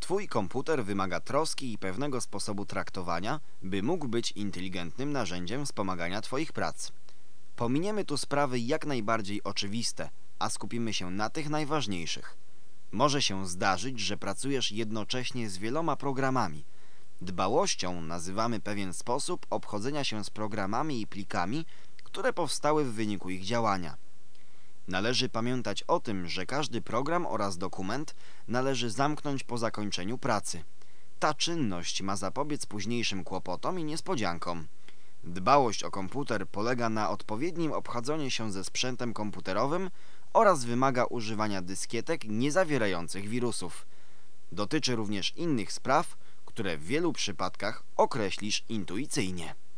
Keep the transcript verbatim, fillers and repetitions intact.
Twój komputer wymaga troski i pewnego sposobu traktowania, by mógł być inteligentnym narzędziem wspomagania Twoich prac. Pominiemy tu sprawy jak najbardziej oczywiste, a skupimy się na tych najważniejszych. Może się zdarzyć, że pracujesz jednocześnie z wieloma programami. Dbałością nazywamy pewien sposób obchodzenia się z programami i plikami, które powstały w wyniku ich działania. Należy pamiętać o tym, że każdy program oraz dokument należy zamknąć po zakończeniu pracy. Ta czynność ma zapobiec późniejszym kłopotom i niespodziankom. Dbałość o komputer polega na odpowiednim obchodzeniu się ze sprzętem komputerowym oraz wymaga używania dyskietek niezawierających wirusów. Dotyczy również innych spraw, które w wielu przypadkach określisz intuicyjnie.